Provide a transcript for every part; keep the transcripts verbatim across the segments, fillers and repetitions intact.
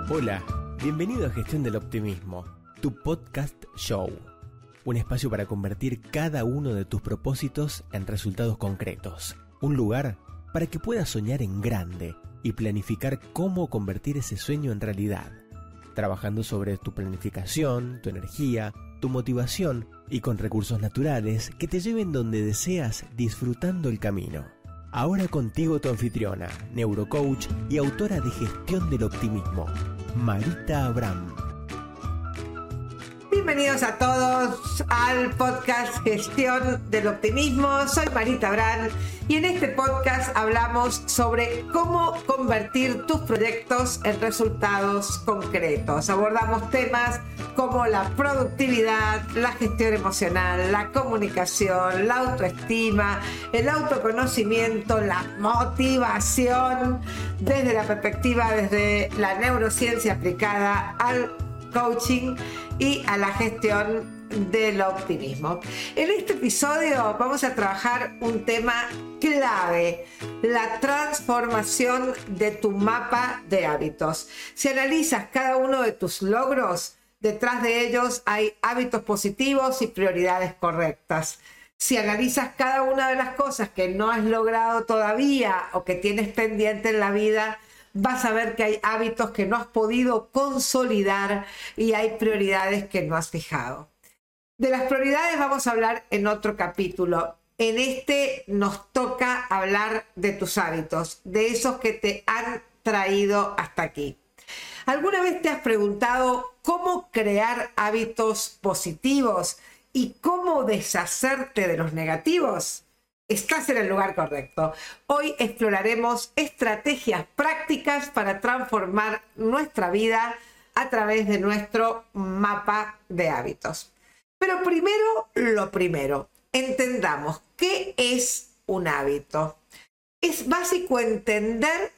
Hola, bienvenido a Gestión del Optimismo, tu podcast show. Un espacio para convertir cada uno de tus propósitos en resultados concretos. Un lugar para que puedas soñar en grande y planificar cómo convertir ese sueño en realidad. Trabajando sobre tu planificación, tu energía, tu motivación y con recursos naturales que te lleven donde deseas disfrutando el camino. Ahora contigo tu anfitriona, neurocoach y autora de Gestión del Optimismo, Marita Abraham. Bienvenidos a todos al podcast Gestión del Optimismo. Soy Marita Abraham y en este podcast hablamos sobre cómo convertir tus proyectos en resultados concretos. Abordamos temas como la productividad, la gestión emocional, la comunicación, la autoestima, el autoconocimiento, la motivación, desde la perspectiva, desde la neurociencia aplicada al coaching y a la gestión del optimismo. En este episodio vamos a trabajar un tema clave: la transformación de tu mapa de hábitos. Si analizas cada uno de tus logros, detrás de ellos hay hábitos positivos y prioridades correctas. Si analizas cada una de las cosas que no has logrado todavía o que tienes pendiente en la vida, vas a ver que hay hábitos que no has podido consolidar y hay prioridades que no has fijado. De las prioridades vamos a hablar en otro capítulo. En este nos toca hablar de tus hábitos, de esos que te han traído hasta aquí. ¿Alguna vez te has preguntado cómo crear hábitos positivos y cómo deshacerte de los negativos? Estás en el lugar correcto. Hoy exploraremos estrategias prácticas para transformar nuestra vida a través de nuestro mapa de hábitos. Pero primero, lo primero, entendamos qué es un hábito. Es básico entender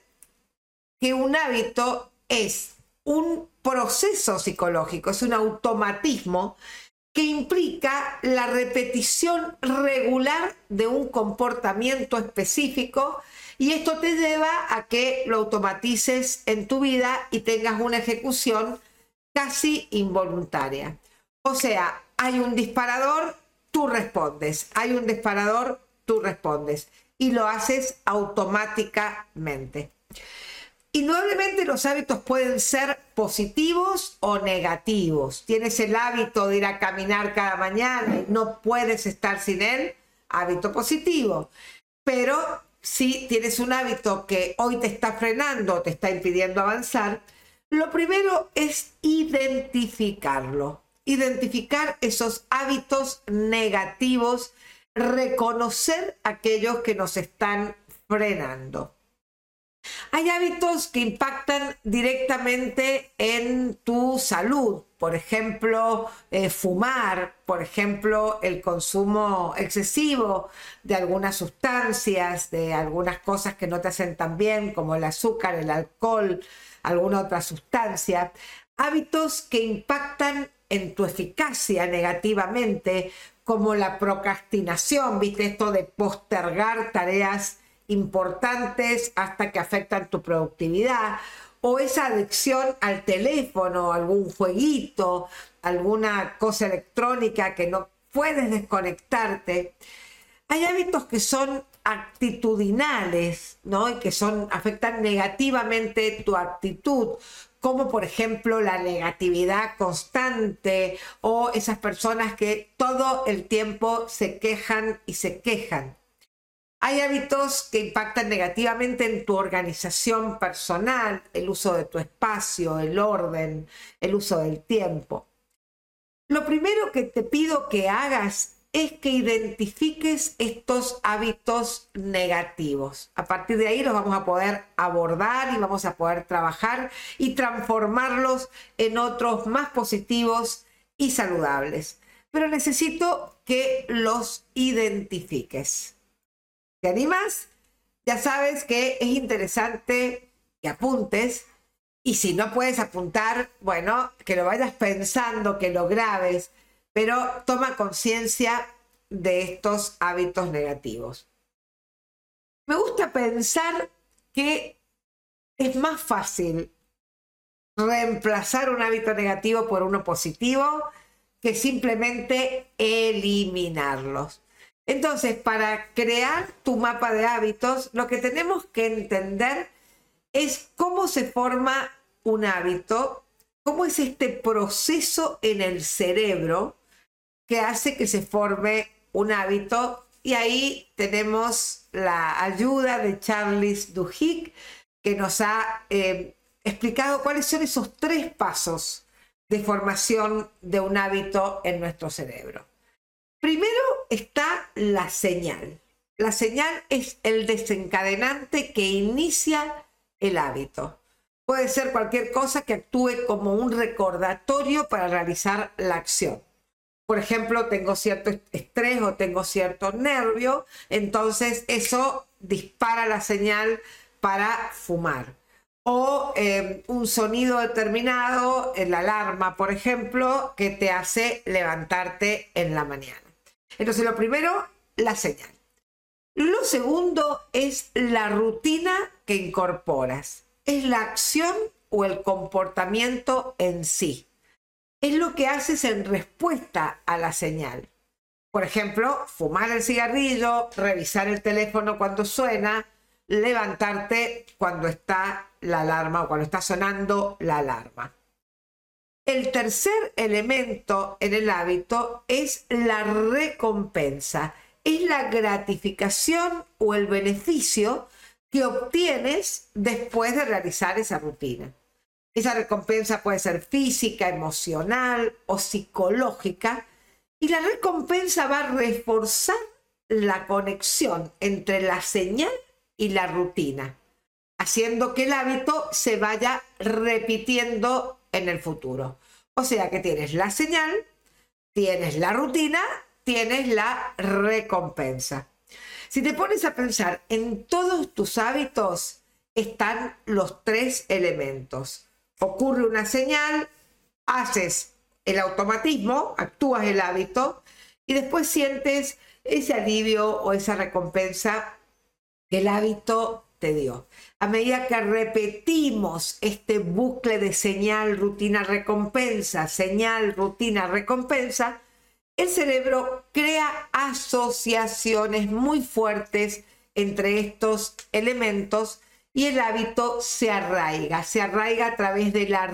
que un hábito es un proceso psicológico, es un automatismo que implica la repetición regular de un comportamiento específico, y esto te lleva a que lo automatices en tu vida y tengas una ejecución casi involuntaria. O sea, hay un disparador, tú respondes, hay un disparador, tú respondes, y lo haces automáticamente. Indudablemente los hábitos pueden ser positivos o negativos. Tienes el hábito de ir a caminar cada mañana y no puedes estar sin él, hábito positivo. Pero si tienes un hábito que hoy te está frenando, te está impidiendo avanzar, lo primero es identificarlo. Identificar esos hábitos negativos, reconocer aquellos que nos están frenando. Hay hábitos que impactan directamente en tu salud, por ejemplo, eh, fumar, por ejemplo, el consumo excesivo de algunas sustancias, de algunas cosas que no te hacen tan bien, como el azúcar, el alcohol, alguna otra sustancia. Hábitos que impactan en tu eficacia negativamente, como la procrastinación, ¿viste? Esto de postergar tareas importantes hasta que afectan tu productividad, o esa adicción al teléfono, algún jueguito, alguna cosa electrónica que no puedes desconectarte. Hay hábitos que son actitudinales, ¿no? Y que son, afectan negativamente tu actitud, como por ejemplo la negatividad constante o esas personas que todo el tiempo se quejan y se quejan. Hay hábitos que impactan negativamente en tu organización personal, el uso de tu espacio, el orden, el uso del tiempo. Lo primero que te pido que hagas es que identifiques estos hábitos negativos. A partir de ahí los vamos a poder abordar y vamos a poder trabajar y transformarlos en otros más positivos y saludables. Pero necesito que los identifiques. ¿Te animas? Ya sabes que es interesante que apuntes, y si no puedes apuntar, bueno, que lo vayas pensando, que lo grabes, pero toma conciencia de estos hábitos negativos. Me gusta pensar que es más fácil reemplazar un hábito negativo por uno positivo que simplemente eliminarlos. Entonces, para crear tu mapa de hábitos, lo que tenemos que entender es cómo se forma un hábito, cómo es este proceso en el cerebro que hace que se forme un hábito. Y ahí tenemos la ayuda de Charles Duhigg, que nos ha eh, explicado cuáles son esos tres pasos de formación de un hábito en nuestro cerebro. Primero está la señal. La señal es el desencadenante que inicia el hábito. Puede ser cualquier cosa que actúe como un recordatorio para realizar la acción. Por ejemplo, tengo cierto estrés o tengo cierto nervio, entonces eso dispara la señal para fumar. O eh, un sonido determinado, la alarma, por ejemplo, que te hace levantarte en la mañana. Entonces, lo primero, la señal. Lo segundo es la rutina que incorporas. Es la acción o el comportamiento en sí. Es lo que haces en respuesta a la señal. Por ejemplo, fumar el cigarrillo, revisar el teléfono cuando suena, levantarte cuando está la alarma o cuando está sonando la alarma. El tercer elemento en el hábito es la recompensa. Es la gratificación o el beneficio que obtienes después de realizar esa rutina. Esa recompensa puede ser física, emocional o psicológica, y la recompensa va a reforzar la conexión entre la señal y la rutina, haciendo que el hábito se vaya repitiendo en el futuro. O sea que tienes la señal, tienes la rutina, tienes la recompensa. Si te pones a pensar, en todos tus hábitos están los tres elementos. Ocurre una señal, haces el automatismo, actúas el hábito y después sientes ese alivio o esa recompensa que el hábito te dio. A medida que repetimos este bucle de señal, rutina, recompensa, señal, rutina, recompensa, el cerebro crea asociaciones muy fuertes entre estos elementos y el hábito se arraiga, se arraiga a través de la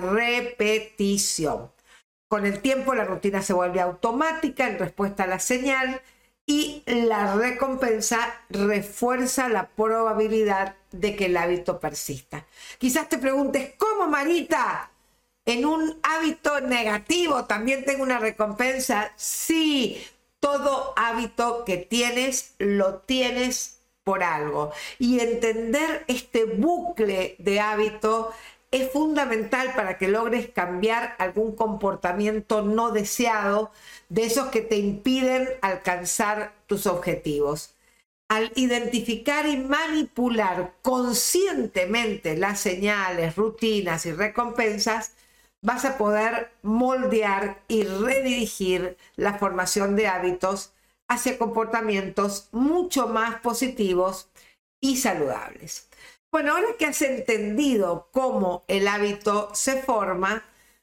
repetición. Con el tiempo la rutina se vuelve automática en respuesta a la señal y la recompensa refuerza la probabilidad de que el hábito persista. Quizás te preguntes, ¿cómo, Marita? ¿En un hábito negativo también tengo una recompensa? Sí, todo hábito que tienes lo tienes por algo. Y entender este bucle de hábito es fundamental para que logres cambiar algún comportamiento no deseado, de esos que te impiden alcanzar tus objetivos. Al identificar y manipular conscientemente las señales, rutinas y recompensas, vas a poder moldear y redirigir la formación de hábitos hacia comportamientos mucho más positivos y saludables. Bueno, ahora que has entendido cómo el hábito se forma,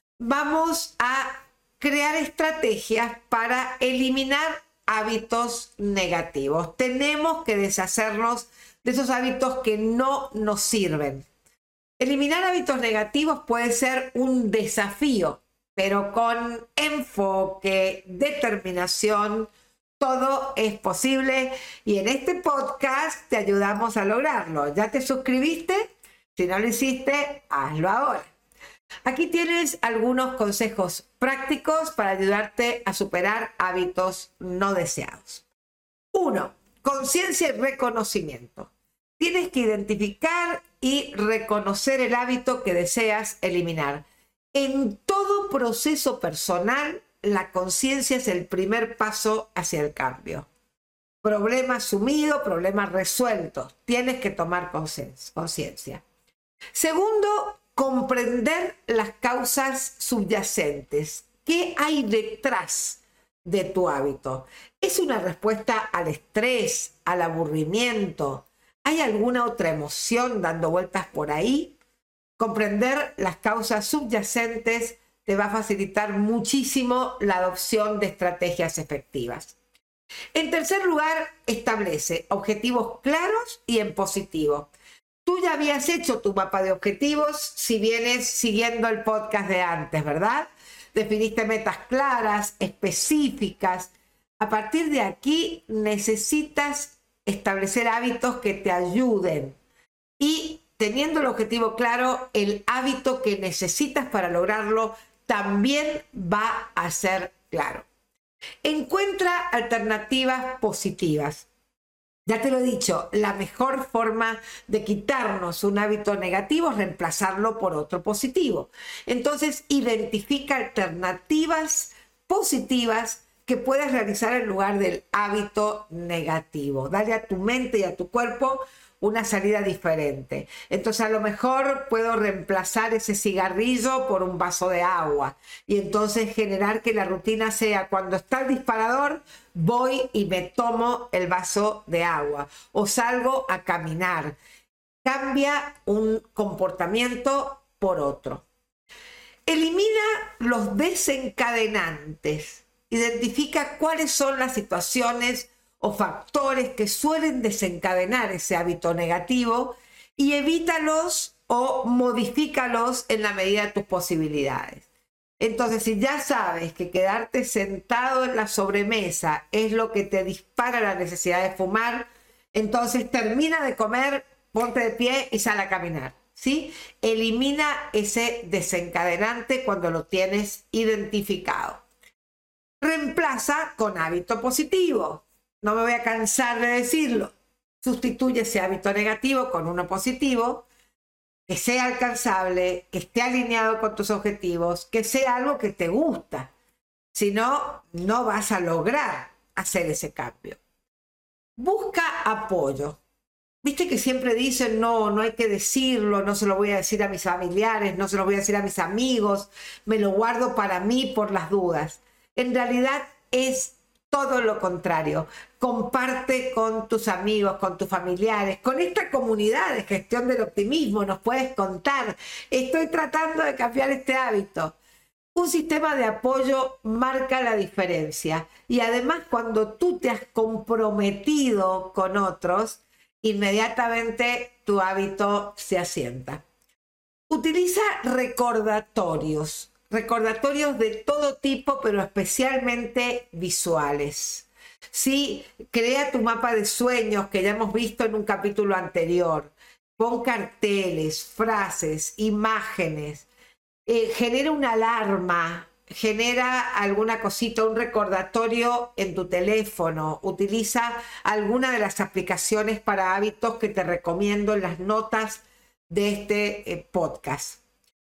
vamos a crear estrategias para eliminar hábitos negativos. Tenemos que deshacernos de esos hábitos que no nos sirven. Eliminar hábitos negativos puede ser un desafío, pero con enfoque, determinación, todo es posible y en este podcast te ayudamos a lograrlo. ¿Ya te suscribiste? Si no lo hiciste, hazlo ahora. Aquí tienes algunos consejos prácticos para ayudarte a superar hábitos no deseados. Uno, conciencia y reconocimiento. Tienes que identificar y reconocer el hábito que deseas eliminar. En todo proceso personal, la conciencia es el primer paso hacia el cambio. Problema asumido, problema resuelto. Tienes que tomar conciencia. Segundo, comprender las causas subyacentes. ¿Qué hay detrás de tu hábito? ¿Es una respuesta al estrés, al aburrimiento? ¿Hay alguna otra emoción dando vueltas por ahí? Comprender las causas subyacentes te va a facilitar muchísimo la adopción de estrategias efectivas. En tercer lugar, establece objetivos claros y en positivo. Tú ya habías hecho tu mapa de objetivos si vienes siguiendo el podcast de antes, ¿verdad? Definiste metas claras, específicas. A partir de aquí necesitas establecer hábitos que te ayuden y teniendo el objetivo claro, el hábito que necesitas para lograrlo también va a ser claro. Encuentra alternativas positivas. Ya te lo he dicho, la mejor forma de quitarnos un hábito negativo es reemplazarlo por otro positivo. Entonces, identifica alternativas positivas que puedas realizar en lugar del hábito negativo. Dale a tu mente y a tu cuerpo una salida diferente. Entonces a lo mejor puedo reemplazar ese cigarrillo por un vaso de agua y entonces generar que la rutina sea cuando está el disparador, voy y me tomo el vaso de agua o salgo a caminar. Cambia un comportamiento por otro. Elimina los desencadenantes. Identifica cuáles son las situaciones o factores que suelen desencadenar ese hábito negativo y evítalos o modifícalos en la medida de tus posibilidades. Entonces, si ya sabes que quedarte sentado en la sobremesa es lo que te dispara la necesidad de fumar, entonces termina de comer, ponte de pie y sal a caminar, ¿sí? Elimina ese desencadenante cuando lo tienes identificado. Reemplaza con hábito positivo. No me voy a cansar de decirlo. Sustituye ese hábito negativo con uno positivo, que sea alcanzable, que esté alineado con tus objetivos, que sea algo que te gusta. Si no, no vas a lograr hacer ese cambio. Busca apoyo. Viste que siempre dicen, no, no hay que decirlo, no se lo voy a decir a mis familiares, no se lo voy a decir a mis amigos, me lo guardo para mí por las dudas. En realidad es todo lo contrario. Comparte con tus amigos, con tus familiares, con esta comunidad de gestión del optimismo. Nos puedes contar, estoy tratando de cambiar este hábito. Un sistema de apoyo marca la diferencia. Y además, cuando tú te has comprometido con otros, inmediatamente tu hábito se asienta. Utiliza recordatorios. Recordatorios de todo tipo, pero especialmente visuales. Sí, crea tu mapa de sueños que ya hemos visto en un capítulo anterior. Pon carteles, frases, imágenes. Eh, genera una alarma, genera alguna cosita, un recordatorio en tu teléfono. Utiliza alguna de las aplicaciones para hábitos que te recomiendo en las notas de este eh, podcast.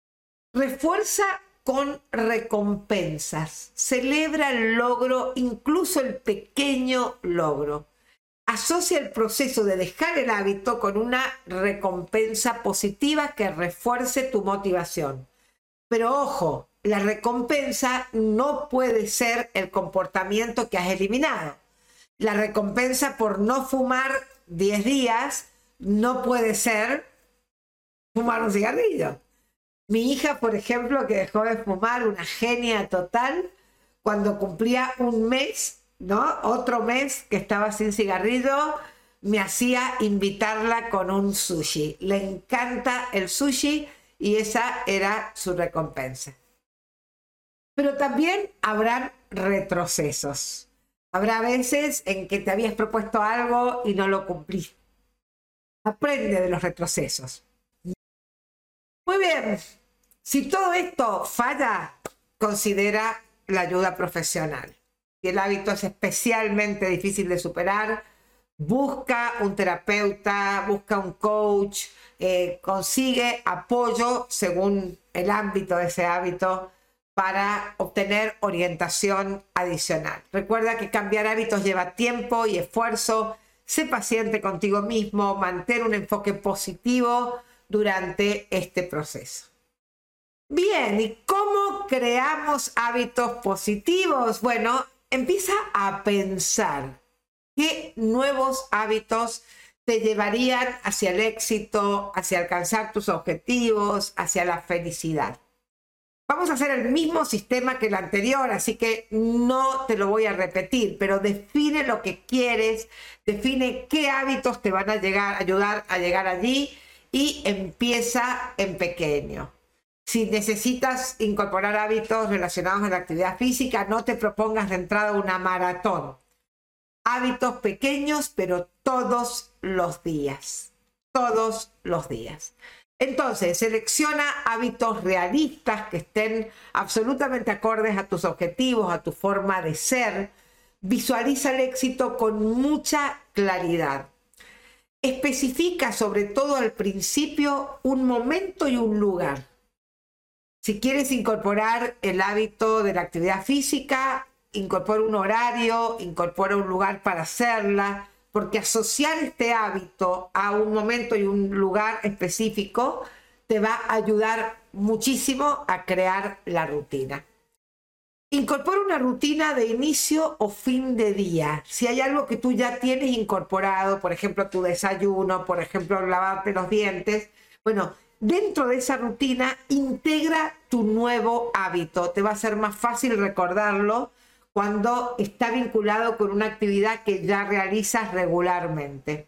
Refuerza con recompensas. Celebra el logro, incluso el pequeño logro. Asocia el proceso de dejar el hábito con una recompensa positiva que refuerce tu motivación. Pero ojo, la recompensa no puede ser el comportamiento que has eliminado. La recompensa por no fumar diez días no puede ser fumar un cigarrillo. Mi hija, por ejemplo, que dejó de fumar, una genia total, cuando cumplía un mes, ¿no? Otro mes que estaba sin cigarrillo, me hacía invitarla con un sushi. Le encanta el sushi y esa era su recompensa. Pero también habrán retrocesos. Habrá veces en que te habías propuesto algo y no lo cumpliste. Aprende de los retrocesos. Muy bien. Si todo esto falla, considera la ayuda profesional. Si el hábito es especialmente difícil de superar, busca un terapeuta, busca un coach, eh, consigue apoyo según el ámbito de ese hábito para obtener orientación adicional. Recuerda que cambiar hábitos lleva tiempo y esfuerzo. Sé paciente contigo mismo, mantén un enfoque positivo durante este proceso. Bien, ¿y cómo creamos hábitos positivos? Bueno, empieza a pensar qué nuevos hábitos te llevarían hacia el éxito, hacia alcanzar tus objetivos, hacia la felicidad. Vamos a hacer el mismo sistema que el anterior, así que no te lo voy a repetir, pero define lo que quieres, define qué hábitos te van a llegar, ayudar a llegar allí y empieza en pequeño. Si necesitas incorporar hábitos relacionados a la actividad física, no te propongas de entrada una maratón. Hábitos pequeños, pero todos los días. Todos los días. Entonces, selecciona hábitos realistas que estén absolutamente acordes a tus objetivos, a tu forma de ser. Visualiza el éxito con mucha claridad. Especifica, sobre todo al principio, un momento y un lugar. Si quieres incorporar el hábito de la actividad física, incorpora un horario, incorpora un lugar para hacerla, porque asociar este hábito a un momento y un lugar específico te va a ayudar muchísimo a crear la rutina. Incorpora una rutina de inicio o fin de día. Si hay algo que tú ya tienes incorporado, por ejemplo, tu desayuno, por ejemplo, lavarte los dientes, bueno, dentro de esa rutina integra tu nuevo hábito. Te va a ser más fácil recordarlo cuando está vinculado con una actividad que ya realizas regularmente.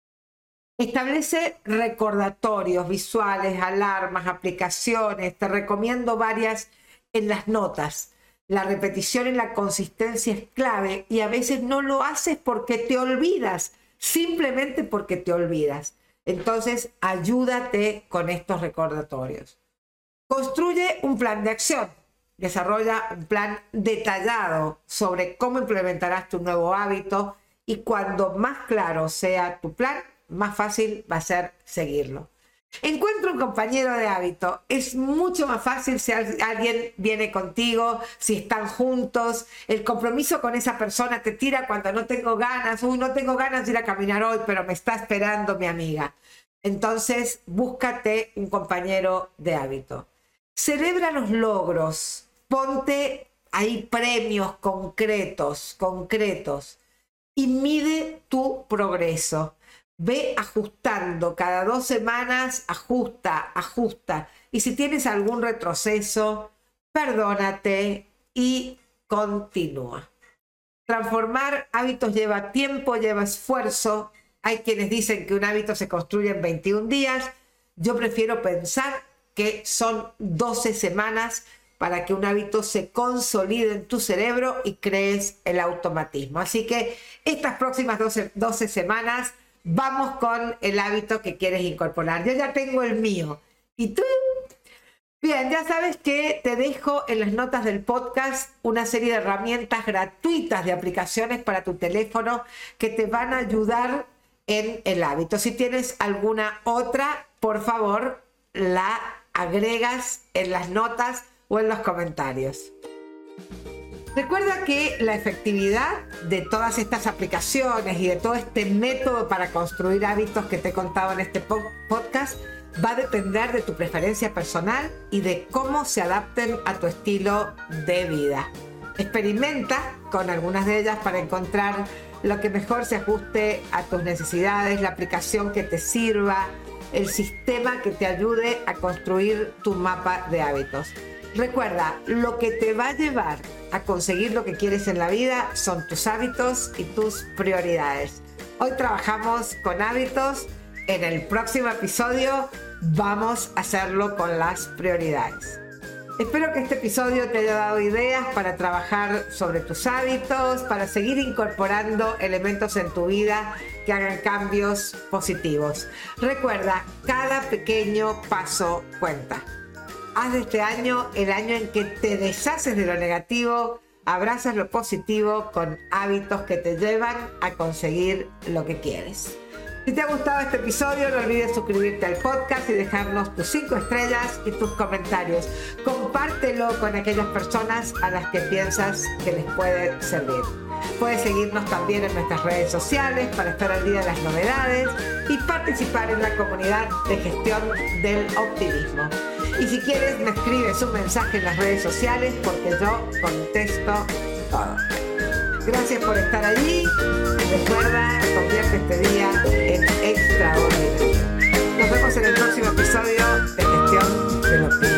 Establece recordatorios visuales, alarmas, aplicaciones. Te recomiendo varias en las notas. La repetición y la consistencia es clave y a veces no lo haces porque te olvidas, simplemente porque te olvidas. Entonces, ayúdate con estos recordatorios. Construye un plan de acción. Desarrolla un plan detallado sobre cómo implementarás tu nuevo hábito y cuando más claro sea tu plan, más fácil va a ser seguirlo. Encuentra un compañero de hábito. Es mucho más fácil si alguien viene contigo, si están juntos. El compromiso con esa persona te tira cuando no tengo ganas. Uy, no tengo ganas de ir a caminar hoy, pero me está esperando mi amiga. Entonces, búscate un compañero de hábito. Celebra los logros. Ponte ahí premios concretos, concretos. Y mide tu progreso. Ve ajustando, cada dos semanas ajusta, ajusta. Y si tienes algún retroceso, perdónate y continúa. Transformar hábitos lleva tiempo, lleva esfuerzo. Hay quienes dicen que un hábito se construye en veintiún días. Yo prefiero pensar que son doce semanas para que un hábito se consolide en tu cerebro y crees el automatismo. Así que estas próximas doce, doce semanas vamos con el hábito que quieres incorporar. Yo ya tengo el mío. ¿Y tú? Bien, ya sabes que te dejo en las notas del podcast una serie de herramientas gratuitas de aplicaciones para tu teléfono que te van a ayudar en el hábito. Si tienes alguna otra, por favor, la agregas en las notas o en los comentarios. Recuerda que la efectividad de todas estas aplicaciones y de todo este método para construir hábitos que te he contado en este podcast va a depender de tu preferencia personal y de cómo se adapten a tu estilo de vida. Experimenta con algunas de ellas para encontrar lo que mejor se ajuste a tus necesidades, la aplicación que te sirva, el sistema que te ayude a construir tu mapa de hábitos. Recuerda, lo que te va a llevar a conseguir lo que quieres en la vida son tus hábitos y tus prioridades. Hoy trabajamos con hábitos. En el próximo episodio vamos a hacerlo con las prioridades. Espero que este episodio te haya dado ideas para trabajar sobre tus hábitos, para seguir incorporando elementos en tu vida que hagan cambios positivos. Recuerda, cada pequeño paso cuenta. Haz de este año el año en que te deshaces de lo negativo, abrazas lo positivo con hábitos que te llevan a conseguir lo que quieres. Si te ha gustado este episodio, no olvides suscribirte al podcast y dejarnos tus cinco estrellas y tus comentarios. Compártelo con aquellas personas a las que piensas que les puede servir. Puedes seguirnos también en nuestras redes sociales para estar al día de las novedades y participar en la comunidad de gestión del optimismo. Y si quieres, me escribes un mensaje en las redes sociales porque yo contesto todo. Gracias por estar allí. Recuerda, convierte este día en extraordinario. Nos vemos en el próximo episodio de Gestión del Optimismo.